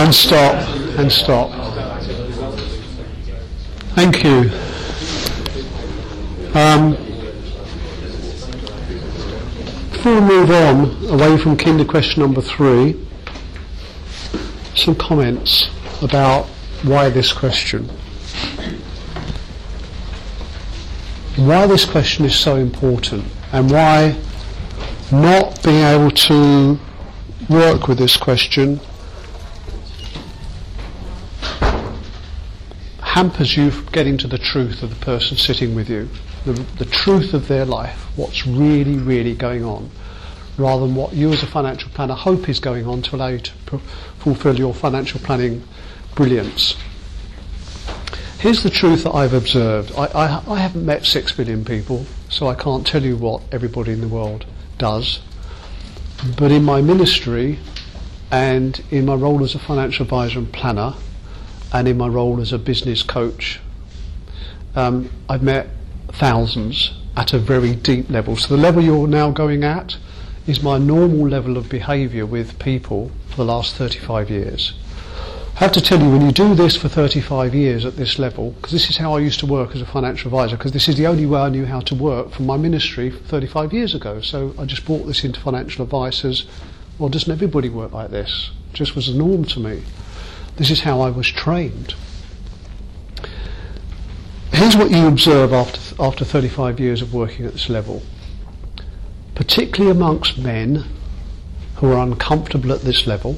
And stop. And stop. Thank you. Before we move on, away from Kinder question number 3, some comments about why this question. Why this question is so important, and why not being able to work with this question hampers you from getting to the truth of the person sitting with you, the truth of their life, what's really, really going on, rather than what you as a financial planner hope is going on to allow you to fulfil your financial planning brilliance. Here's the truth that I've observed. I haven't met 6 billion people, so I can't tell you what everybody in the world does. But in my ministry, and in my role as a financial advisor and planner, and in my role as a business coach, I've met thousands at a very deep level. So the level you're now going at is my normal level of behaviour with people for the last 35 years. I have to tell you, when you do this for 35 years at this level, because this is how I used to work as a financial advisor, because this is the only way I knew how to work from my ministry 35 years ago. So I just brought this into financial advice as, well, doesn't everybody work like this? It just was a norm to me. This is how I was trained. Here's what you observe after 35 years of working at this level. Particularly amongst men who are uncomfortable at this level,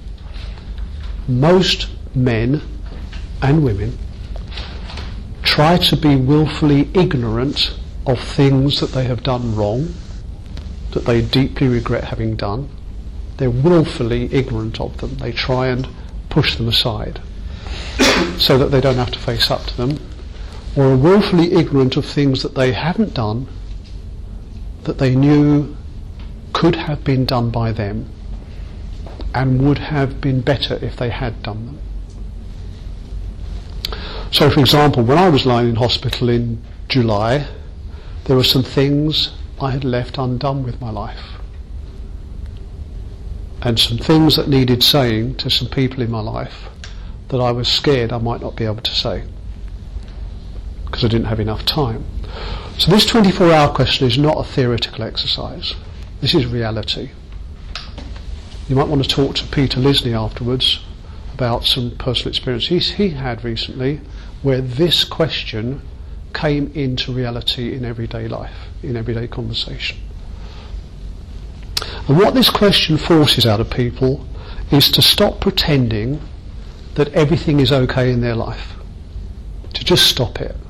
most men and women try to be willfully ignorant of things that they have done wrong, that they deeply regret having done. They're willfully ignorant of them. They try and push them aside so that they don't have to face up to them, or are willfully ignorant of things that they haven't done that they knew could have been done by them and would have been better if they had done them. So, for example, when I was lying in hospital in July, there were some things I had left undone with my life, and some things that needed saying to some people in my life that I was scared I might not be able to say because I didn't have enough time. So this 24-hour question is not a theoretical exercise. This is reality. You might want to talk to Peter Lisney afterwards about some personal experiences he had recently where this question came into reality in everyday life, in everyday conversation. And what this question forces out of people is to stop pretending that everything is okay in their life. To just stop it.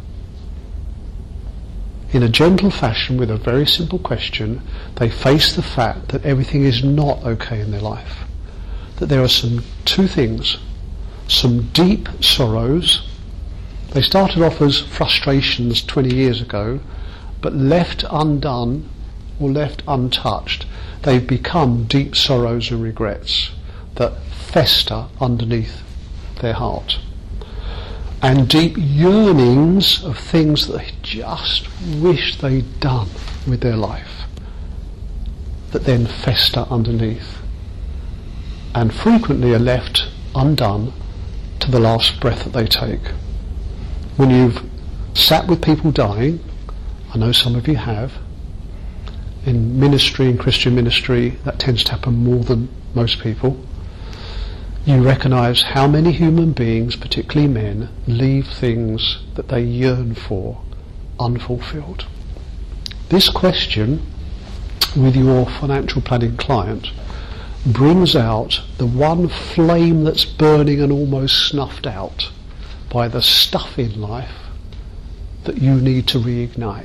In a gentle fashion, with a very simple question, they face the fact that everything is not okay in their life. That there are two things. Some deep sorrows. They started off as frustrations 20 years ago, but left undone or left untouched, they've become deep sorrows and regrets that fester underneath their heart. And deep yearnings of things that they just wish they'd done with their life, that then fester underneath, and frequently are left undone to the last breath that they take. When you've sat with people dying, I know some of you have, in ministry, in Christian ministry, that tends to happen more than most people, you recognise how many human beings, particularly men, leave things that they yearn for unfulfilled. This question with your financial planning client brings out the one flame that's burning and almost snuffed out by the stuff in life that you need to reignite.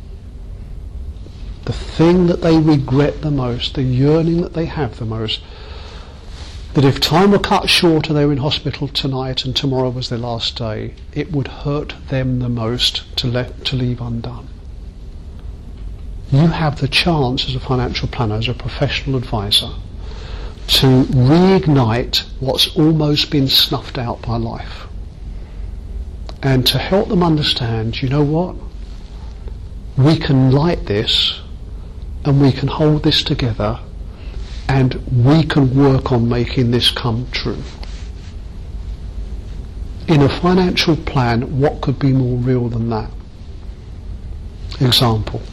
The thing that they regret the most, the yearning that they have the most, that if time were cut short and they were in hospital tonight and tomorrow was their last day, it would hurt them the most to leave undone. You have the chance as a financial planner, as a professional advisor, to reignite what's almost been snuffed out by life, and to help them understand, you know what? We can light this and we can hold this together, and we can work on making this come true. in a financial plan, what could be more real than that? Example.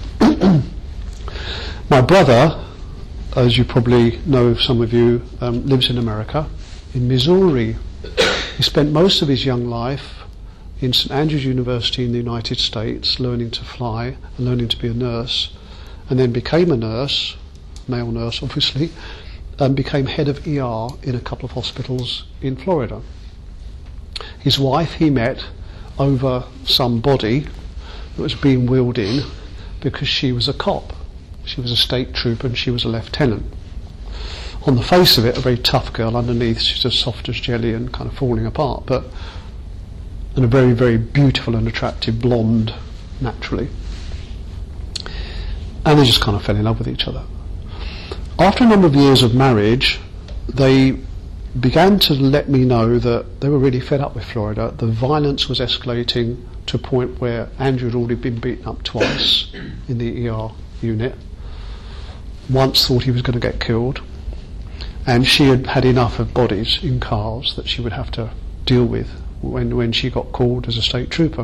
My brother, as you probably know, some of you, lives in America, in Missouri. He spent most of his young life in St Andrews University in the United States, learning to fly and learning to be a nurse, and then became a nurse, male nurse obviously, and became head of ER in a couple of hospitals in Florida. His wife he met over some body that was being wheeled in because she was a cop. She was a state trooper and she was a lieutenant. On the face of it, a very tough girl. Underneath, she's as soft as jelly and kind of falling apart, and a very, very beautiful and attractive blonde, naturally. And they just kind of fell in love with each other. After a number of years of marriage, they began to let me know that they were really fed up with Florida. The violence was escalating to a point where Andrew had already been beaten up twice in the ER unit. Once thought he was going to get killed, and she had had enough of bodies in cars that she would have to deal with when she got called as a state trooper.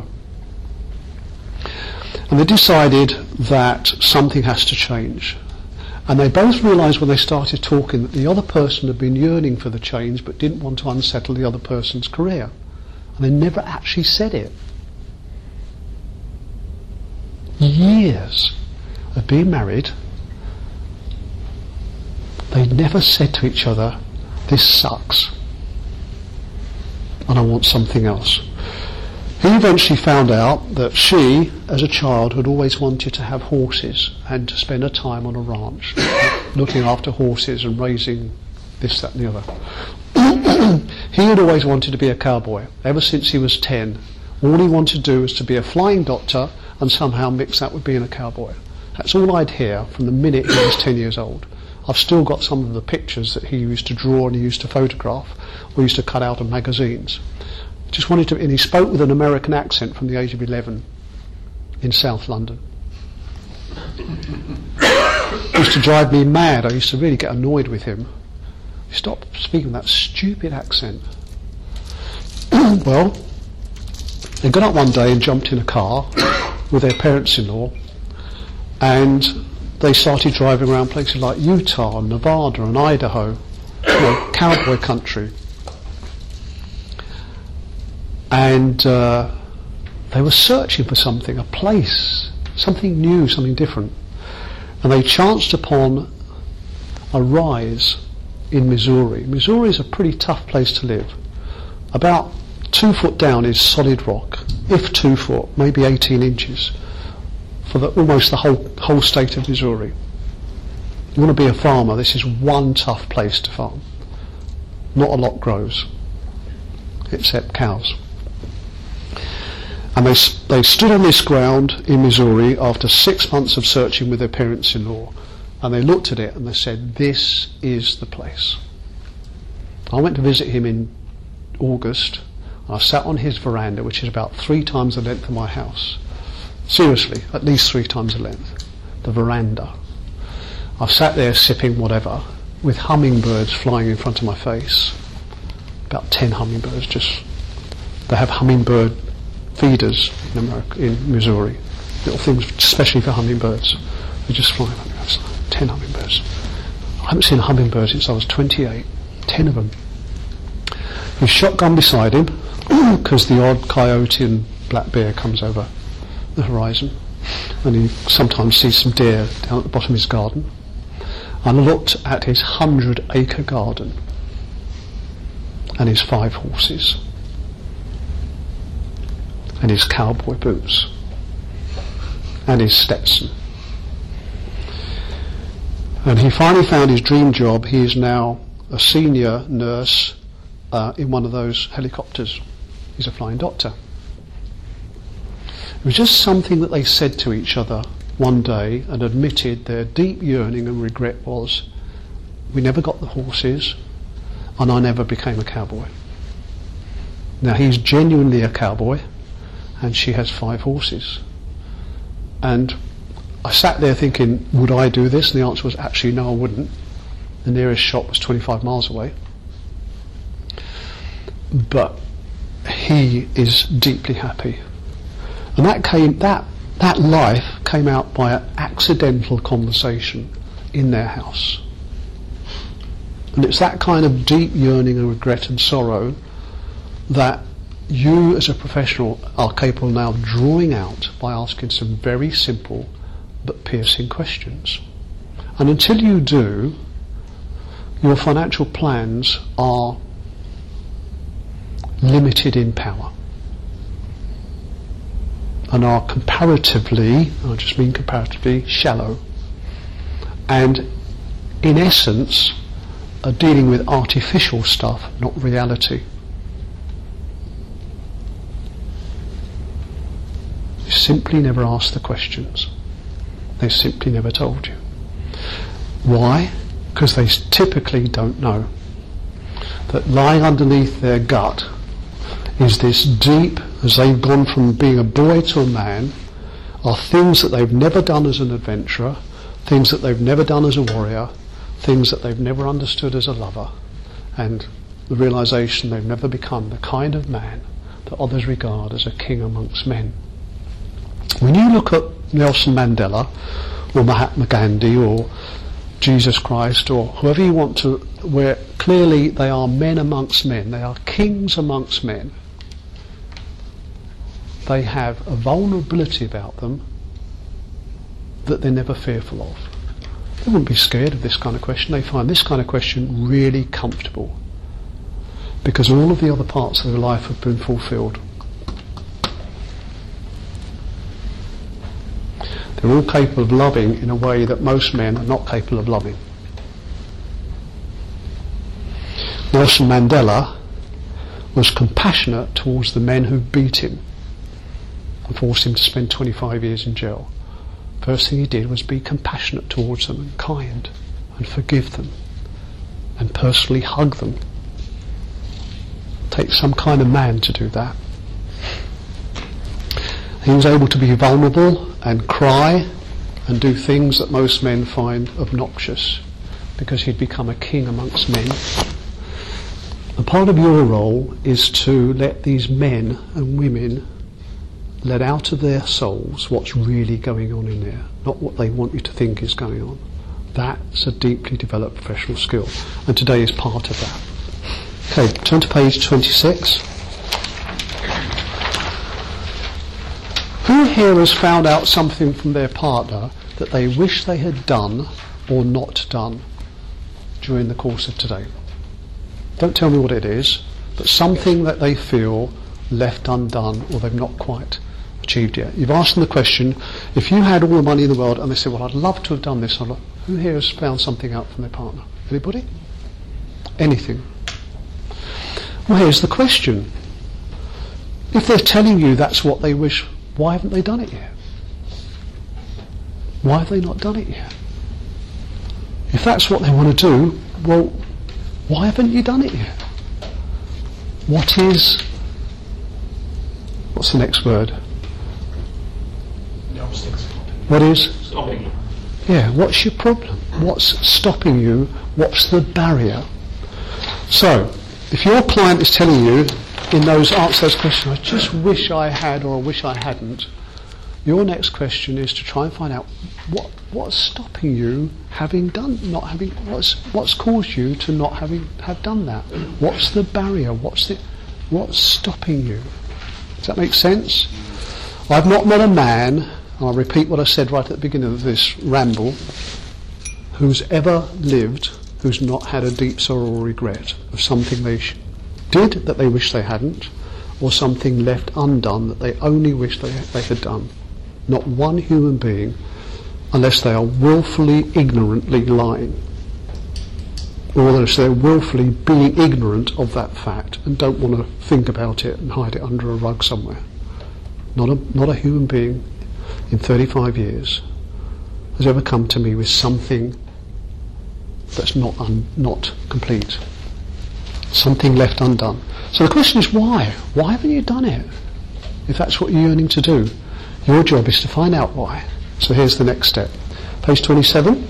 And they decided that something has to change. And they both realised when they started talking that the other person had been yearning for the change but didn't want to unsettle the other person's career. And they never actually said it. Years of being married, they never said to each other, "This sucks and I want something else." He eventually found out that she, as a child, had always wanted to have horses and to spend her time on a ranch, looking after horses and raising this, that and the other. He had always wanted to be a cowboy, ever since he was 10. All he wanted to do was to be a flying doctor and somehow mix that with being a cowboy. That's all I'd hear from the minute he was 10 years old. I've still got some of the pictures that he used to draw and he used to photograph, or used to cut out of magazines. Just wanted to, and he spoke with an American accent from the age of 11 in South London. It used to drive me mad. I used to really get annoyed with him. Stop speaking that stupid accent. Well, they got up one day and jumped in a car with their parents-in-law, and they started driving around places like Utah and Nevada and Idaho, cowboy country. And they were searching for something, a place, something new, something different. And they chanced upon a rise in Missouri. Missouri is a pretty tough place to live. About 2 foot down is solid rock, if 2 foot, maybe 18 inches, for almost the whole state of Missouri. You want to be a farmer, this is one tough place to farm. Not a lot grows, except cows. And they stood on this ground in Missouri after 6 months of searching with their parents-in-law, and they looked at it and they said, "This is the place." I went to visit him in August. I sat on his veranda, which is about 3 times the length of my house. Seriously, at least 3 times the length. The veranda. I've sat there sipping whatever, with hummingbirds flying in front of my face. About 10 hummingbirds, they have hummingbird feeders in America, in Missouri. Little things especially for hummingbirds. They just fly around. 10 hummingbirds. I haven't seen a hummingbird since I was 28. 10 of them. His shotgun beside him, because the odd coyote and black bear comes over the horizon, and he sometimes sees some deer down at the bottom of his garden. And I looked at his 100-acre garden and his 5 horses and his cowboy boots and his Stetson. And he finally found his dream job. He is now a senior nurse in one of those helicopters. He's a flying doctor. It was just something that they said to each other one day and admitted their deep yearning and regret was, we never got the horses and I never became a cowboy. Now he's genuinely a cowboy and she has 5 horses. And I sat there thinking, would I do this? And the answer was actually no, I wouldn't. The nearest shop was 25 miles away. But he is deeply happy. And that life came out by an accidental conversation in their house. And it's that kind of deep yearning and regret and sorrow that you as a professional are capable now of drawing out by asking some very simple but piercing questions. And until you do, your financial plans are limited in power and are comparatively, I just mean comparatively, shallow, and in essence are dealing with artificial stuff, not reality. You simply never asked the questions. They simply never told you. Why? Because they typically don't know that lying underneath their gut is this deep, as they've gone from being a boy to a man, are things that they've never done as an adventurer, things that they've never done as a warrior, things that they've never understood as a lover, and the realization they've never become the kind of man that others regard as a king amongst men. When you look at Nelson Mandela or Mahatma Gandhi or Jesus Christ or whoever you want to, where clearly they are men amongst men, they are kings amongst men, they have a vulnerability about them that they're never fearful of. They wouldn't be scared of this kind of question. They find this kind of question really comfortable because all of the other parts of their life have been fulfilled. They're all capable of loving in a way that most men are not capable of loving. Nelson Mandela was compassionate towards the men who beat him and forced him to spend 25 years in jail. First thing he did was be compassionate towards them and kind and forgive them and personally hug them. It takes some kind of man to do that. He was able to be vulnerable and cry and do things that most men find obnoxious because he'd become a king amongst men. And part of your role is to let these men and women let out of their souls what's really going on in there, not what they want you to think is going on. That's a deeply developed professional skill, and today is part of that. Okay, turn to page 26. Who here has found out something from their partner that they wish they had done or not done during the course of today? Don't tell me what it is, but something that they feel left undone or they've not quite achieved yet. You've asked them the question, if you had all the money in the world, and they say, well, I'd love to have done this. Who here has found something out from their partner? Anybody? Anything? Well, here's the question. If they're telling you that's what they wish, why haven't they done it yet? Why have they not done it yet? If that's what they want to do, well, why haven't you done it yet? What's the next word? What is? Stopping you. Yeah, what's your problem? What's stopping you? What's the barrier? So, if your client is telling you in those answers questions, I just wish I had or I wish I hadn't, your next question is to try and find out what's stopping you what's caused you to not have done that? What's the barrier? What's stopping you? Does that make sense? I've not met a man, and I'll repeat what I said right at the beginning of this ramble, who's ever lived who's not had a deep sorrow or regret of something they did that they wish they hadn't, or something left undone that they only wish they had done. Not one human being, unless they are willfully, ignorantly lying, or unless they're willfully being ignorant of that fact and don't want to think about it and hide it under a rug somewhere. Not a human being in 35 years has ever come to me with something that's not complete, something left undone. So the question is why? Why haven't you done it? If that's what you're yearning to do, your job is to find out why. So here's the next step. Page 27.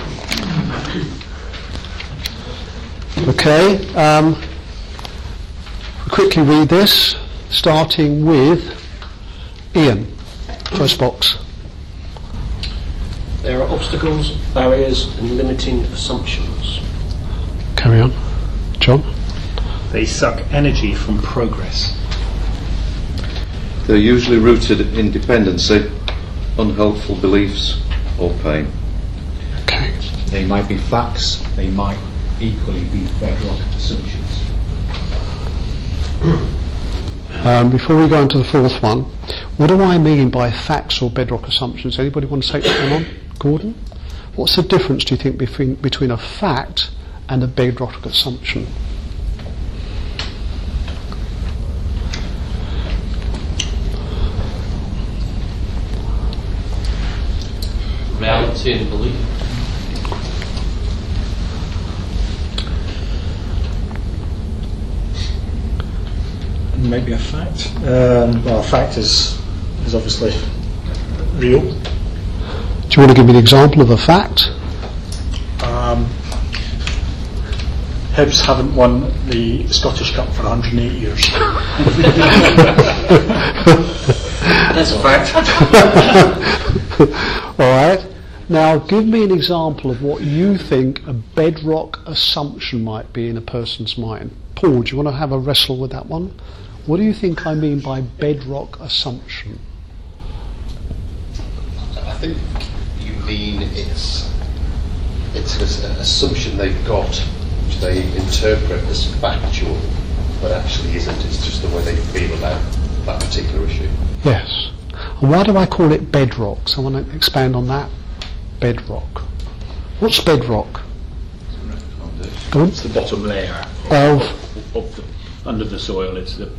Okay. quickly read this, starting with Ian, first box. There are obstacles, barriers and limiting assumptions. Carry on. John? They suck energy from progress. They're usually rooted in dependency, unhelpful beliefs or pain. Okay. They might be facts, they might equally be bedrock assumptions. Before we go into the fourth one, what do I mean by facts or bedrock assumptions? Anybody want to take that one on? Gordon? What's the difference, do you think, between a fact and a bedrock assumption? Reality and belief. Maybe a fact. Well, a fact is obviously real. Do you want to give me an example of a fact? Hibs haven't won the Scottish Cup for 108 years. That's a fact. All right. Now, give me an example of what you think a bedrock assumption might be in a person's mind. Paul, do you want to have a wrestle with that one? What do you think I mean by bedrock assumption? I think you mean it's an assumption they've got, which they interpret as factual, but actually isn't. It's just the way they feel about that particular issue. Yes. And why do I call it bedrock? So I want to expand on that. Bedrock. What's bedrock? Go on. It's the bottom layer Of under the soil. It's the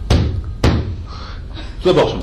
bottom.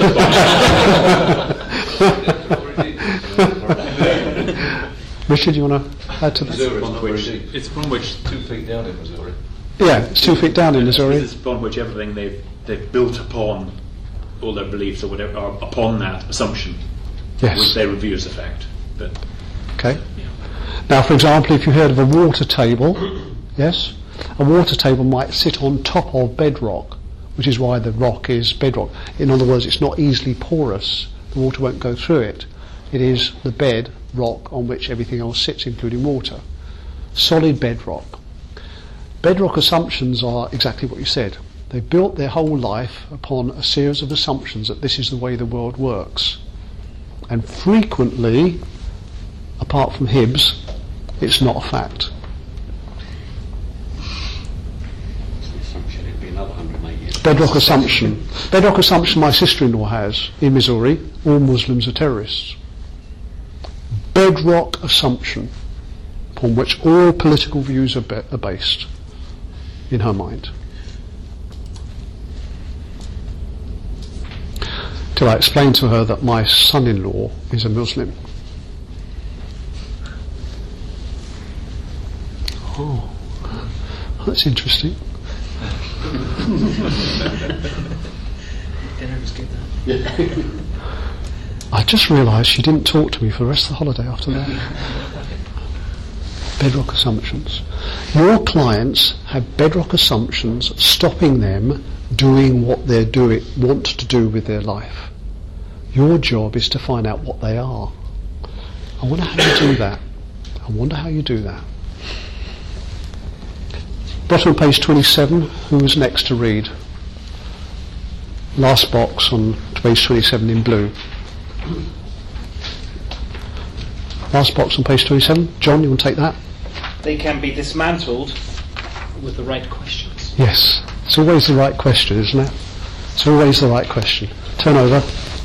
Richard, do you want to add to that? It's from which 2 feet down in Missouri. Yeah, it's 2 feet down in Missouri. It's upon which everything they've built upon, all their beliefs or whatever, are upon that assumption, which Yes. they review as a fact. But Okay. Now, for example, if you heard of a water table, yes, a water table might sit on top of bedrock, which is why the rock is bedrock. In other words, it's not easily porous. The water won't go through it. It is the bed rock on which everything else sits, including water. Solid bedrock. Bedrock assumptions are exactly what you said. They built their whole life upon a series of assumptions that this is the way the world works. And frequently, apart from Hibs, it's not a fact. It'd be another 108 years. Bedrock assumption. Bedrock assumption my sister-in-law has in Missouri, all Muslims are terrorists. Bedrock assumption upon which all political views are based in her mind. Till I explained to her that my son-in-law is a Muslim. Oh, that's interesting. Dinner was good though. I just realised she didn't talk to me for the rest of the holiday after that. Bedrock assumptions. Your clients have bedrock assumptions stopping them doing what they want to do with their life. Your job is to find out what they are. I wonder how you do that. I wonder how you do that. Bottom of page 27, who was next to read? Last box on page 27 in blue. Last box on page 27. John, you want to take that? They can be dismantled with the right questions. Yes. It's always the right question, isn't it? It's always the right question. Turn over.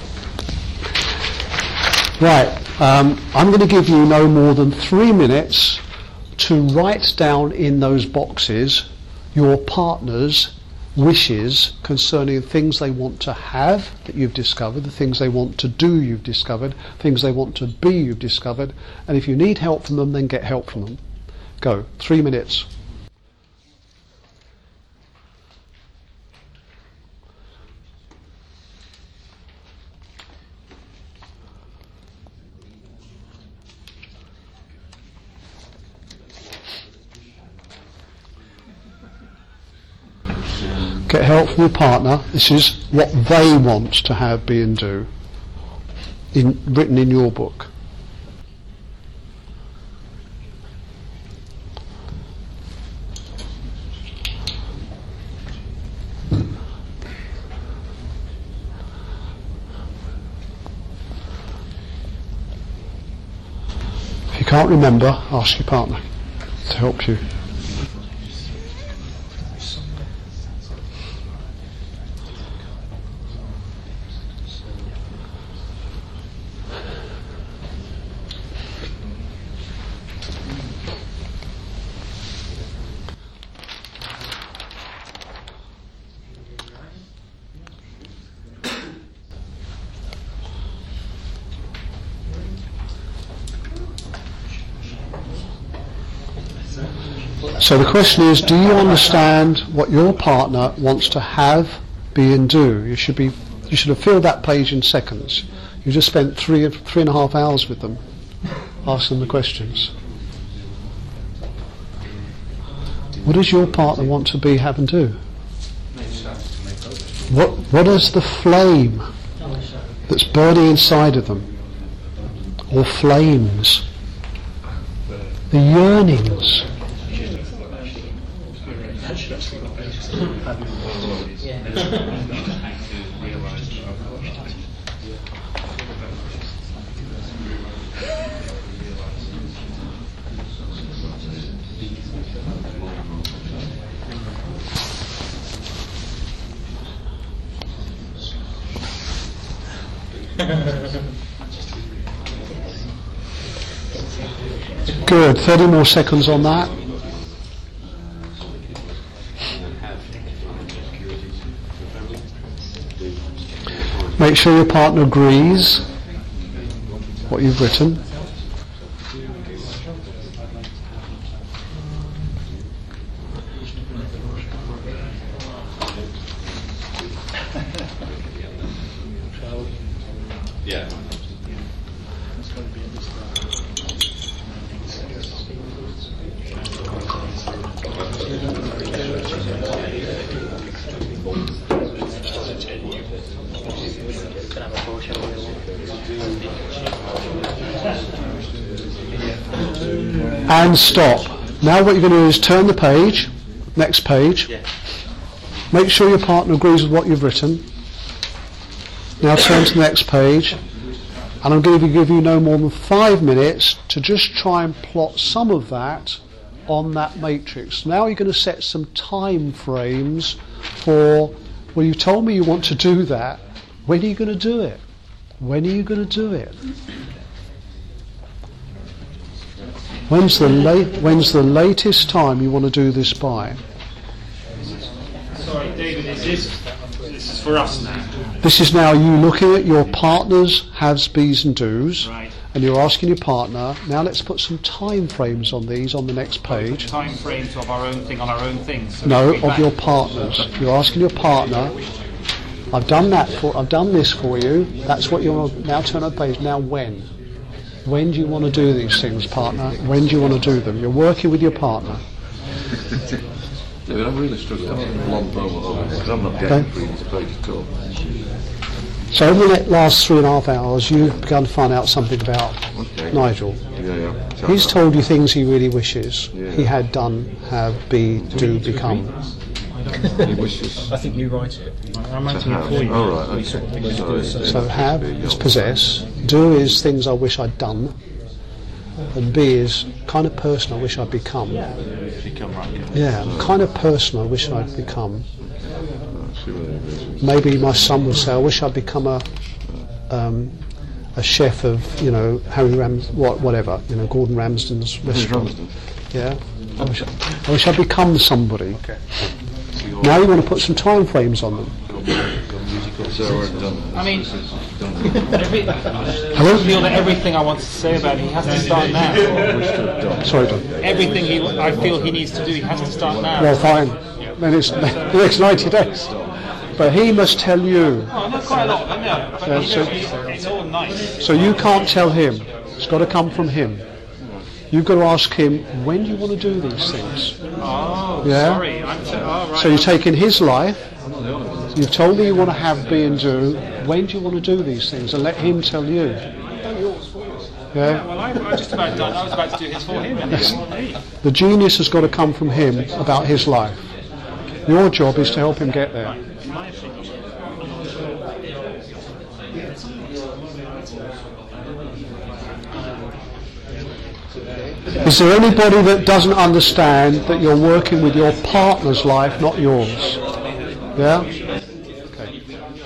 Right. I'm going to give you no more than 3 minutes to write down in those boxes your partner's wishes concerning things they want to have that you've discovered, the things they want to do you've discovered, things they want to be you've discovered, and if you need help from them, then get help from them. Go. 3 minutes. get help from your partner. This is what they want to have, be and do, written in your book. If you can't remember, ask your partner to help you. So the question is, do you understand what your partner wants to have, be and do? You should have filled that page in seconds. You just spent three and a half hours with them, asking them the questions. What does your partner want to be, have and do? What is the flame that's burning inside of them? Or flames? The yearnings. Good, 30 more seconds on that. Make sure your partner agrees what you've written. Yeah. And stop. Now what you're going to do is turn the page, next page. Make sure your partner agrees with what you've written. Now turn to the next page, and I'm going to give you no more than 5 minutes to just try and plot some of that on that matrix. Now you're going to set some time frames for, well, you told me you want to do that. When are you going to do it? When are you going to do it? When's the latest time you want to do this by? Sorry, David, this is for us now. This is now you looking at your partner's haves, bees and do's, Right. and you're asking your partner, now let's put some time frames on these on the next page. Time frames of our own thing on our own things. So No, we of back. your partner's. You're asking your partner, I've done this for you, that's what you're now turn on the page, now when? When do you want to do these things, partner? When do you want to do them? You're working with your partner. David, I'm really struggling. I'm having a long moment over this because I'm not getting through this page at all. So over the last 3.5 hours, you've begun to find out something about Nigel. Yeah. He's told you things he really wishes Yeah. he had done, have, be, do, become. He wishes I think you write it. I'm to writing it have. for you. All right. Okay. Sorry. So have is possess, do is things I wish I'd done, and be is kind of person I wish I'd become. Become right. Yeah, kind of person I wish I'd become. See what it is. Maybe my son would say, I wish I'd become a chef of, Harry whatever, Gordon Ramsden's restaurant. Ramsden. Yeah, I wish I'd become somebody. Now you want to put some time frames on them. So we're done. I mean, I feel that everything I want to say about it, he has to start now. Sorry, John. Everything I feel he needs to do, he has to start now. Well, fine. Then it's the next 90 days. But he must tell you. Oh, not quite a lot, but no. But Yeah, it's all nice. So you can't tell him. It's got to come from him. You've got to ask him, when do you want to do these things? Oh, Yeah. sorry. Right. So you're taking his life You've told me you want to have, be and do. When do you want to do these things? And let him tell you. Yeah? Well, I was just about done. I was about to do his for him, and he didn't want me. The genius has got to come from him about his life. Your job is to help him get there. Is there anybody that doesn't understand that you're working with your partner's life, not yours? Yeah? Okay.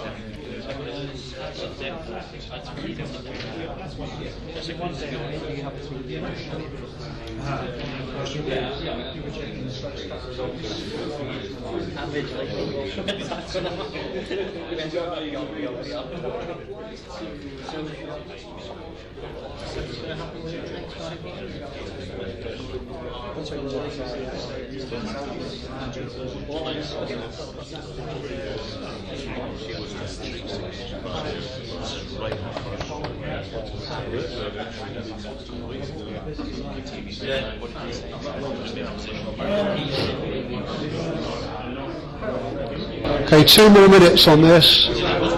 Okay, 2 more minutes on this.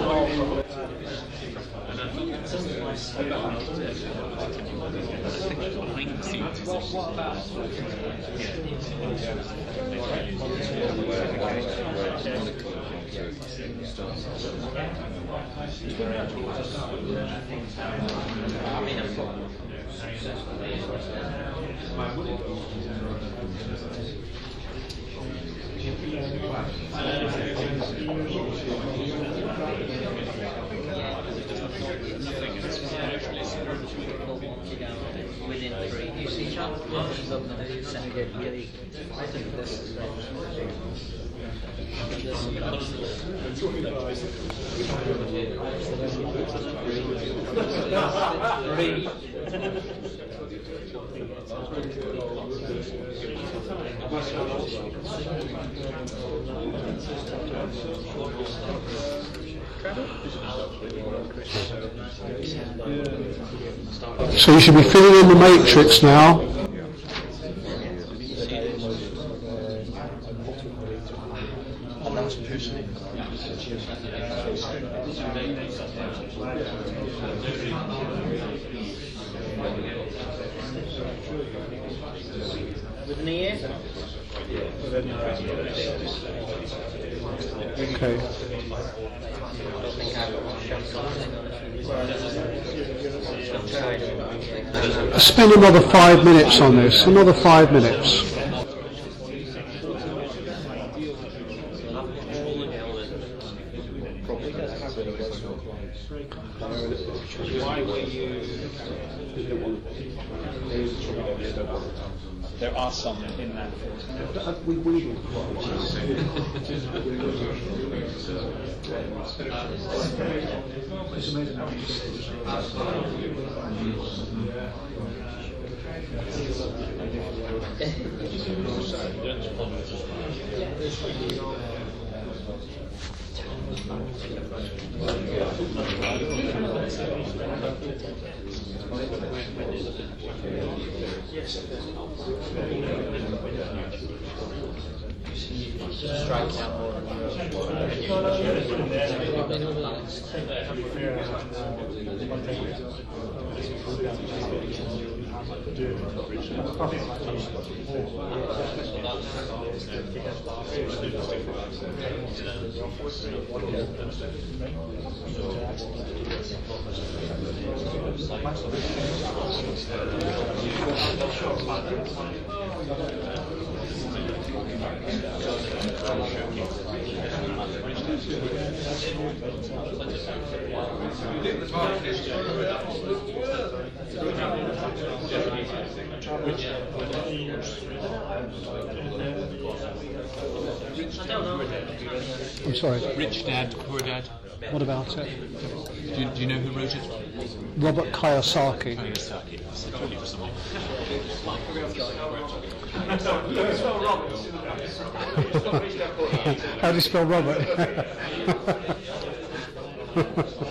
So you should be filling in the matrix now. With an ear? Okay. Spend another 5 minutes on this. Another 5 minutes. There are some in that. I'm sorry. Rich Dad, Poor Dad. What about it? Do you know who wrote it? Robert Kiyosaki. Kiyosaki. That's really for someone. How do you spell Robert?